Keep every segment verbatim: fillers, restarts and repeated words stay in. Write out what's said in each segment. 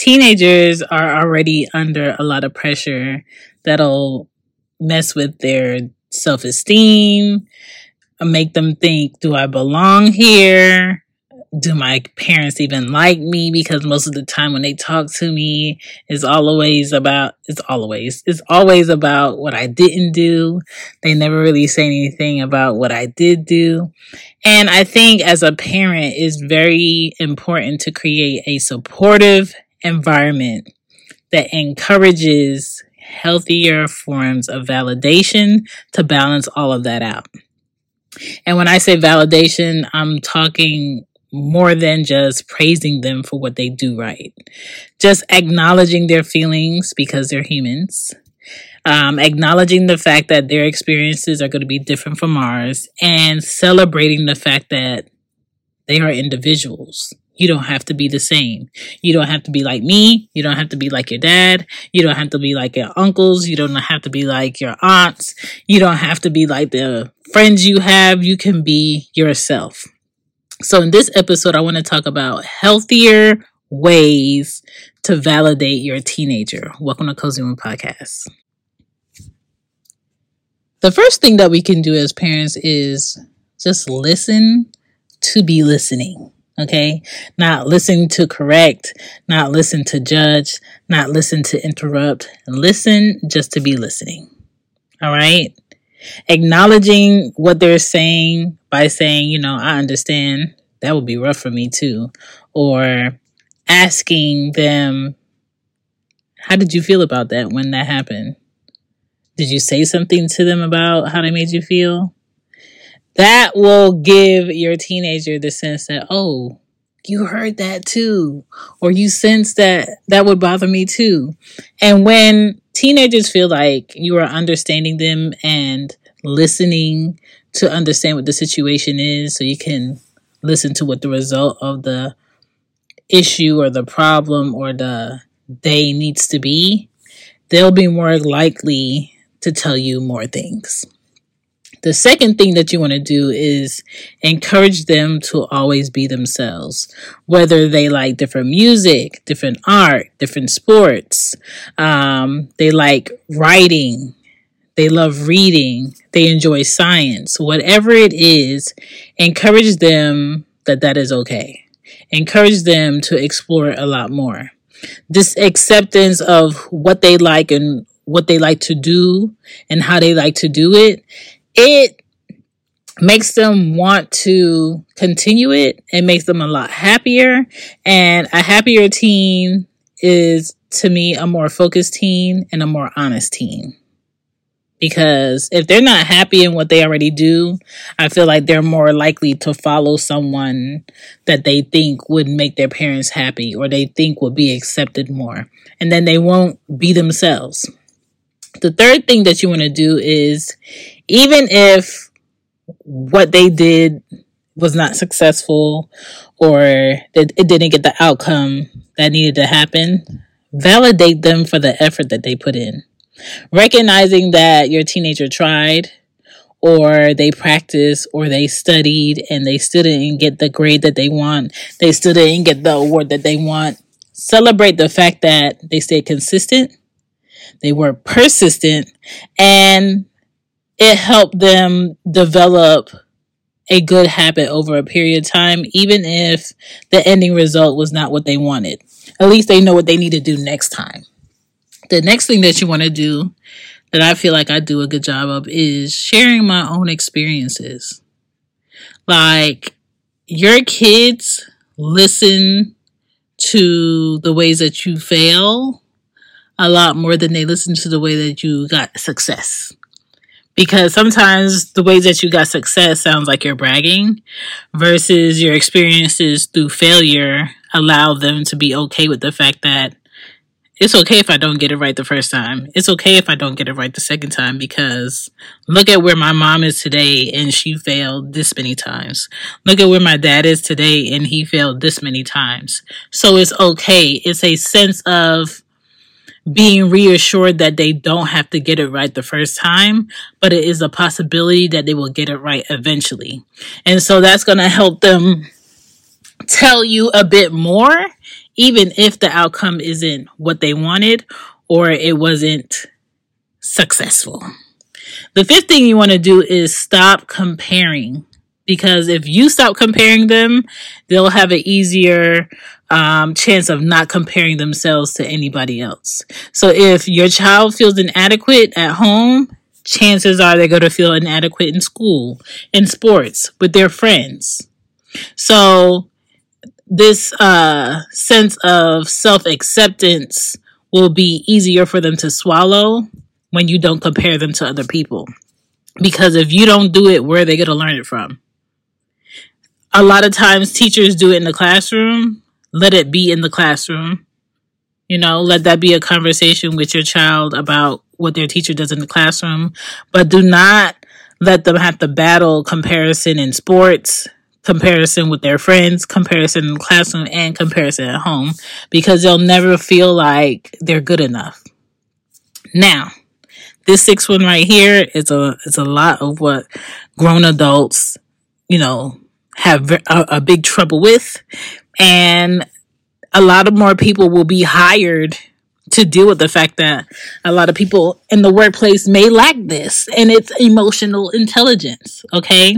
teenagers are already under a lot of pressure that'll mess with their self-esteem, make them think, do I belong here? Do my parents even like me? Because most of the time when they talk to me, it's always about, it's always, it's always about what I didn't do. They never really say anything about what I did do. And I think as a parent, it's very important to create a supportive environment that encourages healthier forms of validation to balance all of that out. And when I say validation, I'm talking more than just praising them for what they do right. Just acknowledging their feelings because they're humans. Um, acknowledging the fact that their experiences are going to be different from ours, and celebrating the fact that they are individuals. You don't have to be the same. You don't have to be like me. You don't have to be like your dad. You don't have to be like your uncles. You don't have to be like your aunts. You don't have to be like the friends you have. You can be yourself. So in this episode, I want to talk about healthier ways to validate your teenager. Welcome to Cozy One Podcast. The first thing that we can do as parents is just listen to be listening. Okay? Not listen to correct, not listen to judge, not listen to interrupt. Listen just to be listening. All right? Acknowledging what they're saying by saying, you know, I understand. That would be rough for me too. Or asking them, how did you feel about that when that happened? Did you say something to them about how they made you feel? That will give your teenager the sense that, oh, you heard that too. Or you sense that that would bother me too. And when teenagers feel like you are understanding them and listening to understand what the situation is, so you can listen to what the result of the issue or the problem or the day needs to be, they'll be more likely to tell you more things. The second thing that you want to do is encourage them to always be themselves, whether they like different music, different art, different sports. Um, they like writing. They love reading. They enjoy science. Whatever it is, encourage them that that is okay. Encourage them to explore a lot more. This acceptance of what they like and what they like to do and how they like to do it, it makes them want to continue it. It makes them a lot happier. And a happier teen is, to me, a more focused teen and a more honest teen. Because if they're not happy in what they already do, I feel like they're more likely to follow someone that they think would make their parents happy or they think will be accepted more. And then they won't be themselves. The third thing that you want to do is, even if what they did was not successful or that it didn't get the outcome that needed to happen, validate them for the effort that they put in. Recognizing that your teenager tried, or they practiced, or they studied, and they still didn't get the grade that they want. They still didn't get the award that they want. Celebrate the fact that they stayed consistent, they were persistent, and it helped them develop a good habit over a period of time, even if the ending result was not what they wanted. At least they know what they need to do next time. The next thing that you want to do that I feel like I do a good job of is sharing my own experiences. Like, your kids listen to the ways that you fail a lot more than they listen to the way that you got success. Because sometimes the ways that you got success sounds like you're bragging, versus your experiences through failure allow them to be okay with the fact that it's okay if I don't get it right the first time. It's okay if I don't get it right the second time, because look at where my mom is today and she failed this many times. Look at where my dad is today and he failed this many times. So it's okay. It's a sense of being reassured that they don't have to get it right the first time, but it is a possibility that they will get it right eventually. And so that's going to help them tell you a bit more, even if the outcome isn't what they wanted or it wasn't successful. The fifth thing you want to do is stop comparing, because if you stop comparing them, they'll have an easier um, chance of not comparing themselves to anybody else. So if your child feels inadequate at home, chances are they're going to feel inadequate in school, in sports, with their friends. So this uh, sense of self-acceptance will be easier for them to swallow when you don't compare them to other people. Because if you don't do it, where are they going to learn it from? A lot of times teachers do it in the classroom. Let it be in the classroom. You know, let that be a conversation with your child about what their teacher does in the classroom. But do not let them have to battle comparison in sports, comparison with their friends, comparison in the classroom, and comparison at home, because they'll never feel like they're good enough. Now, this sixth one right here is a is a lot of what grown adults, you know, have a, a big trouble with, and a lot of more people will be hired to deal with the fact that a lot of people in the workplace may lack this, and it's emotional intelligence. Okay,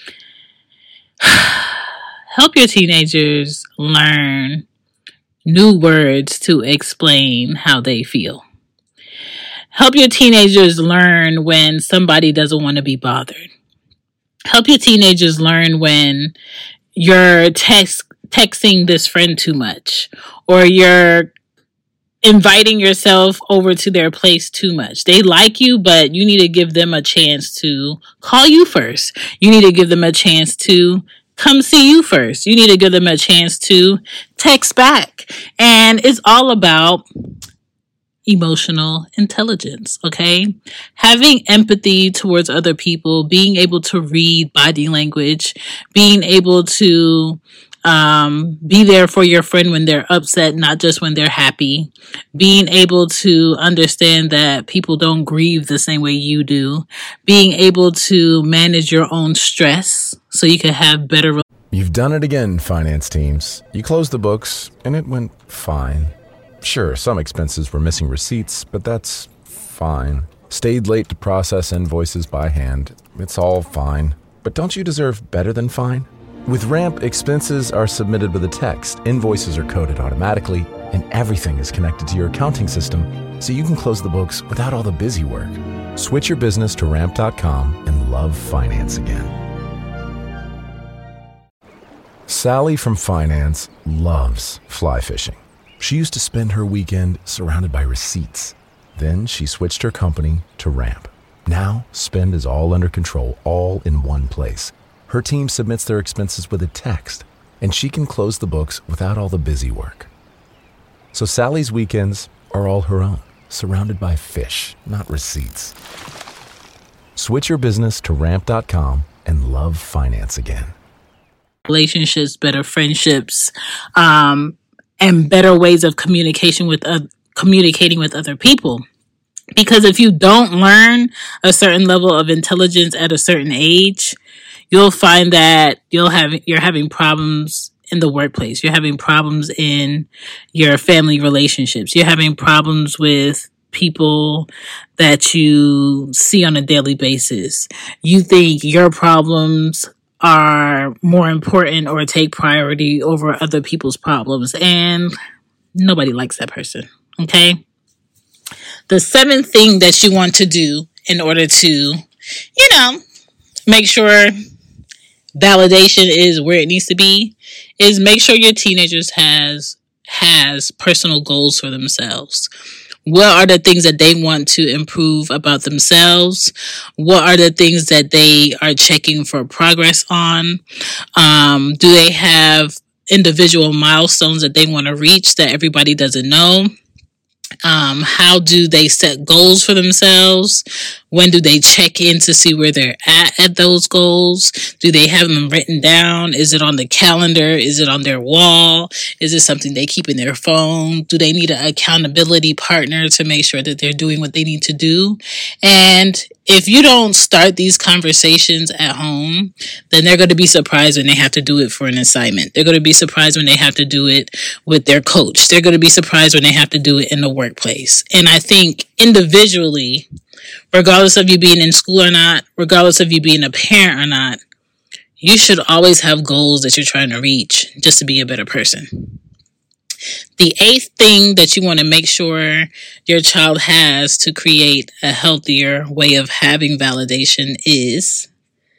help your teenagers learn new words to explain how they feel. Help your teenagers learn when somebody doesn't want to be bothered. Help your teenagers learn when you're text, texting this friend too much, or you're inviting yourself over to their place too much. They like you, but you need to give them a chance to call you first. You need to give them a chance to come see you first. You need to give them a chance to text back. And it's all about emotional intelligence, okay? Having empathy towards other people, being able to read body language, being able to um, be there for your friend when they're upset, not just when they're happy, being able to understand that people don't grieve the same way you do, being able to manage your own stress so you can have better. You've done it again, finance teams. You closed the books and it went fine. Sure, some expenses were missing receipts, but that's fine. Stayed late to process invoices by hand. It's all fine. But don't you deserve better than fine? With Ramp, expenses are submitted with a text, invoices are coded automatically, and everything is connected to your accounting system, so you can close the books without all the busy work. Switch your business to ramp dot com and love finance again. Sally from finance loves fly fishing. She used to spend her weekend surrounded by receipts. Then she switched her company to Ramp. Now, spend is all under control, all in one place. Her team submits their expenses with a text, and she can close the books without all the busy work. So Sally's weekends are all her own, surrounded by fish, not receipts. Switch your business to ramp dot com and love finance again. Relationships, better friendships, um, and better ways of communication with uh, communicating with other people. Because if you don't learn a certain level of intelligence at a certain age, you'll find that you'll have you're having problems in the workplace. You're having problems in your family relationships. You're having problems with people that you see on a daily basis. You think your problems are more important or take priority over other people's problems, and nobody likes that person. Okay. The seventh thing that you want to do in order to, you know, make sure validation is where it needs to be is make sure your teenagers has has personal goals for themselves. What are the things that they want to improve about themselves? What are the things that they are checking for progress on? Um, do they have individual milestones that they want to reach that everybody doesn't know? Um, how do they set goals for themselves? When do they check in to see where they're at at those goals? Do they have them written down? Is it on the calendar? Is it on their wall? Is it something they keep in their phone? Do they need an accountability partner to make sure that they're doing what they need to do? And if you don't start these conversations at home, then they're going to be surprised when they have to do it for an assignment. They're going to be surprised when they have to do it with their coach. They're going to be surprised when they have to do it in the workplace. And I think individually, regardless of you being in school or not, regardless of you being a parent or not, you should always have goals that you're trying to reach just to be a better person. The eighth thing that you want to make sure your child has to create a healthier way of having validation is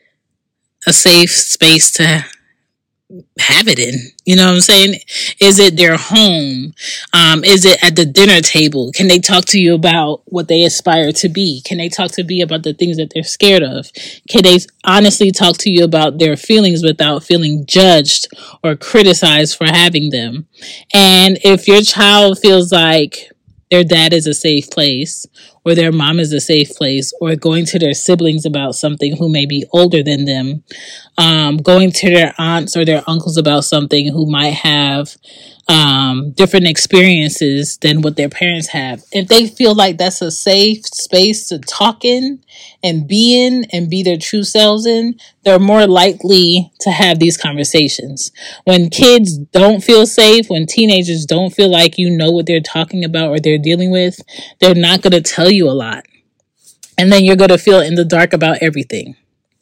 a safe space to have it in. You know what I'm saying? Is it their home? Um, is it at the dinner table? Can they talk to you about what they aspire to be? Can they talk to be about the things that they're scared of? Can they honestly talk to you about their feelings without feeling judged or criticized for having them? And if your child feels like their dad is a safe place, or their mom is a safe place, or going to their siblings about something who may be older than them, um, going to their aunts or their uncles about something who might have um, different experiences than what their parents have. If they feel like that's a safe space to talk in and be in and be their true selves in, they're more likely to have these conversations. When kids don't feel safe, when teenagers don't feel like you know what they're talking about or they're dealing with, they're not going to tell you a lot. And then you're going to feel in the dark about everything.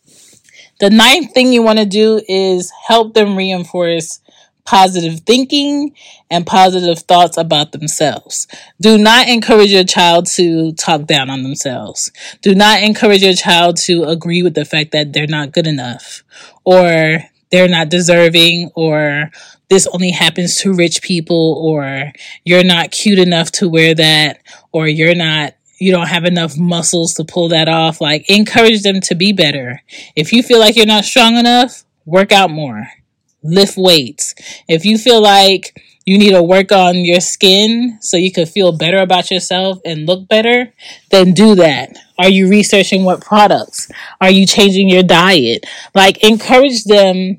The ninth thing you want to do is help them reinforce positive thinking and positive thoughts about themselves. Do not encourage your child to talk down on themselves. Do not encourage your child to agree with the fact that they're not good enough, or they're not deserving, or this only happens to rich people, or you're not cute enough to wear that, or you're not you don't have enough muscles to pull that off. Like, encourage them to be better. If you feel like you're not strong enough, work out more. Lift weights. If you feel like you need to work on your skin so you can feel better about yourself and look better, then do that. Are you researching what products? Are you changing your diet? Like, encourage them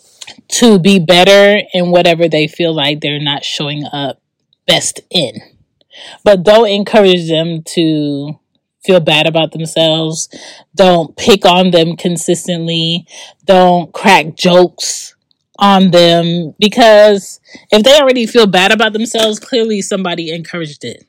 to be better in whatever they feel like they're not showing up best in. But don't encourage them to feel bad about themselves. Don't pick on them consistently. Don't crack jokes on them, because if they already feel bad about themselves, clearly somebody encouraged it.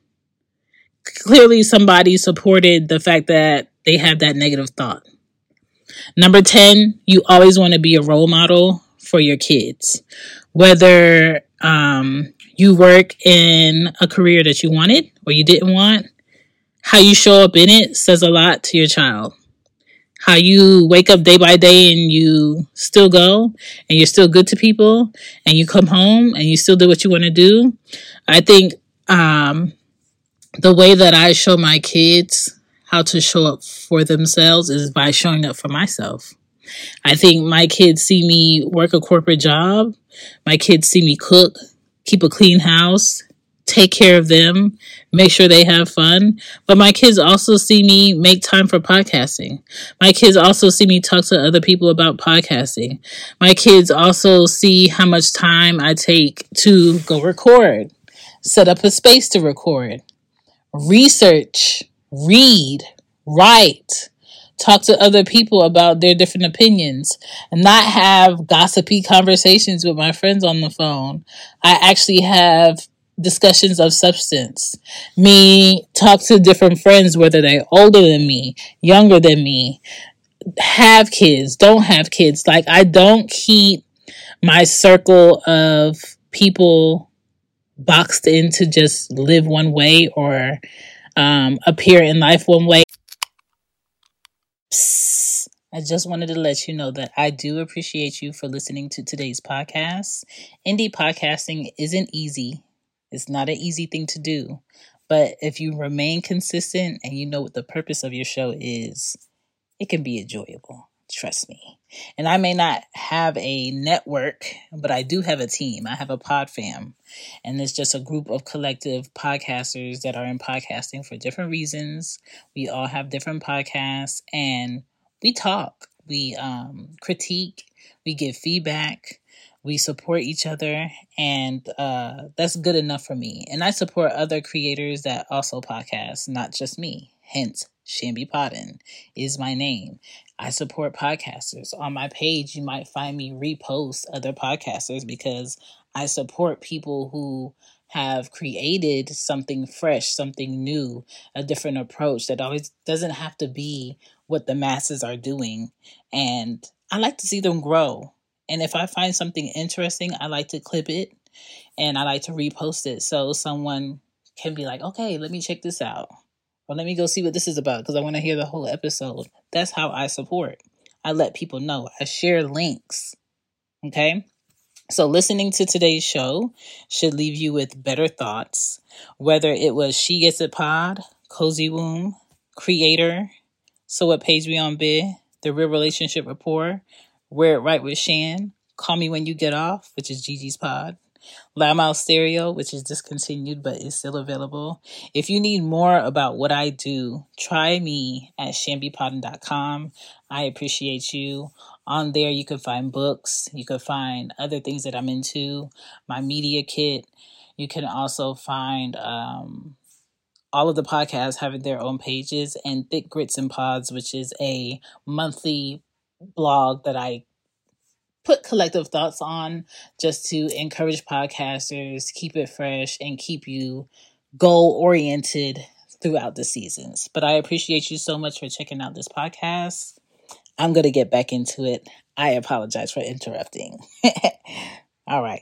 Clearly somebody supported the fact that they have that negative thought. Number ten, you always want to be a role model for your kids. Whether um, you work in a career that you wanted or you didn't want, how you show up in it says a lot to your child. How you wake up day by day and you still go and you're still good to people and you come home and you still do what you want to do. I think um, the way that I show my kids how to show up for themselves is by showing up for myself. I think my kids see me work a corporate job. My kids see me cook, keep a clean house, take care of them, make sure they have fun. But my kids also see me make time for podcasting. My kids also see me talk to other people about podcasting. My kids also see how much time I take to go record, set up a space to record, research, read, write, talk to other people about their different opinions, and not have gossipy conversations with my friends on the phone. I actually have discussions of substance. Me talk to different friends, whether they're older than me, younger than me, have kids, don't have kids. Like, I don't keep my circle of people boxed in to just live one way or um, appear in life one way. Psst. I just wanted to let you know that I do appreciate you for listening to today's podcast. Indie podcasting isn't easy. It's not an easy thing to do, but if you remain consistent and you know what the purpose of your show is, it can be enjoyable. Trust me. And I may not have a network, but I do have a team. I have a pod fam, and it's just a group of collective podcasters that are in podcasting for different reasons. We all have different podcasts, and we talk, we um, critique, we give feedback. We support each other, and uh, that's good enough for me. And I support other creators that also podcast, not just me. Hence, Shambi Podden is my name. I support podcasters. On my page, you might find me repost other podcasters because I support people who have created something fresh, something new, a different approach that always doesn't have to be what the masses are doing. And I like to see them grow. And if I find something interesting, I like to clip it and I like to repost it so someone can be like, okay, let me check this out. Or let me go see what this is about because I want to hear the whole episode. That's how I support. I let people know. I share links. Okay? So listening to today's show should leave you with better thoughts, whether it was She Gets It Pod, Cozy Womb, Creator, So What Page We On Bid, The Real Relationship Rapport, Wear It Right with Shan, Call Me When You Get Off, which is Gigi's pod, Loudmouth Stereo, which is discontinued but is still available. If you need more about what I do, try me at shambi podden dot com. I appreciate you. On there, you can find books. You can find other things that I'm into, my media kit. You can also find um, all of the podcasts having their own pages, and Thick Grits and Pods, which is a monthly blog that I put collective thoughts on just to encourage podcasters, keep it fresh, and keep you goal-oriented throughout the seasons. But I appreciate you so much for checking out this podcast. I'm going to get back into it. I apologize for interrupting. All right.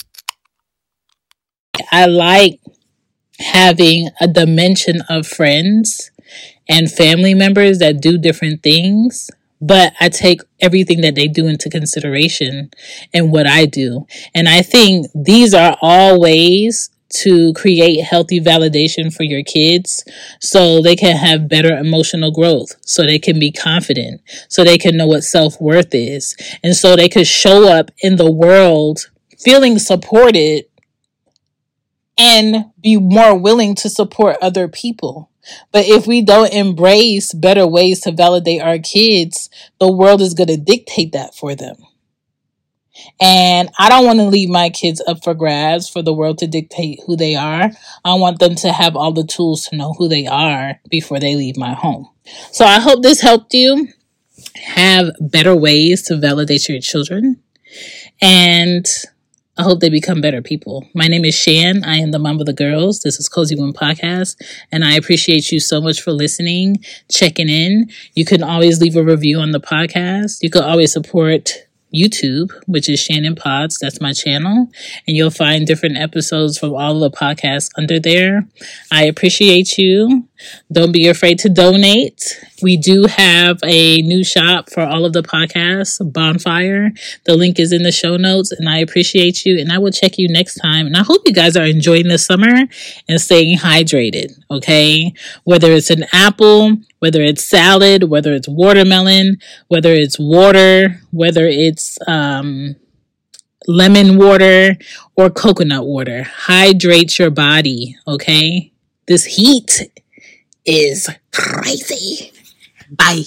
I like having a dimension of friends and family members that do different things, but I take everything that they do into consideration in what I do. And I think these are all ways to create healthy validation for your kids so they can have better emotional growth, so they can be confident, so they can know what self-worth is, and so they could show up in the world feeling supported and be more willing to support other people. But if we don't embrace better ways to validate our kids, the world is going to dictate that for them. And I don't want to leave my kids up for grabs for the world to dictate who they are. I want them to have all the tools to know who they are before they leave my home. So I hope this helped you have better ways to validate your children. And I hope they become better people. My name is Shan. I am the mom of the girls. This is Cozy Womb Podcast. And I appreciate you so much for listening, checking in. You can always leave a review on the podcast. You can always support YouTube, which is Shannon Pods. That's my channel. And you'll find different episodes from all of the podcasts under there. I appreciate you. Don't be afraid to donate. We do have a new shop for all of the podcasts, Bonfire. The link is in the show notes, and I appreciate you. And I will check you next time. And I hope you guys are enjoying the summer and staying hydrated, okay? Whether it's an apple, whether it's salad, whether it's watermelon, whether it's water, whether it's um, lemon water or coconut water. Hydrate your body, okay? This heat is crazy. Bye.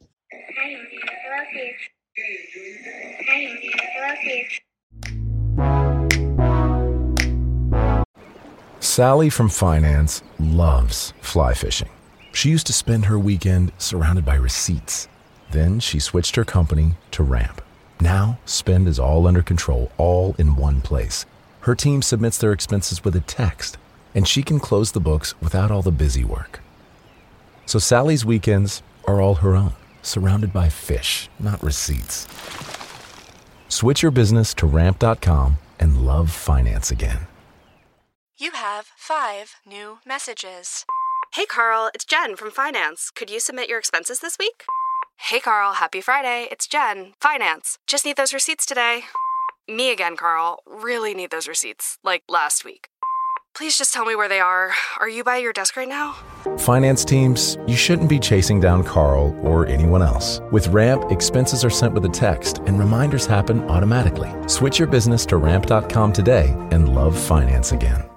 Sally from finance loves fly fishing. She used to spend her weekend surrounded by receipts. Then she switched her company to Ramp. Now, spend is all under control, all in one place. Her team submits their expenses with a text, and she can close the books without all the busy work. So Sally's weekends are all her own, surrounded by fish, not receipts. Switch your business to ramp dot com and love finance again. You have five new messages. Hey, Carl, it's Jen from Finance. Could you submit your expenses this week? Hey, Carl, happy Friday. It's Jen, Finance. Just need those receipts today. Me again, Carl. Really need those receipts, like last week. Please just tell me where they are. Are you by your desk right now? Finance teams, you shouldn't be chasing down Carl or anyone else. With Ramp, expenses are sent with a text and reminders happen automatically. Switch your business to ramp dot com today and love finance again.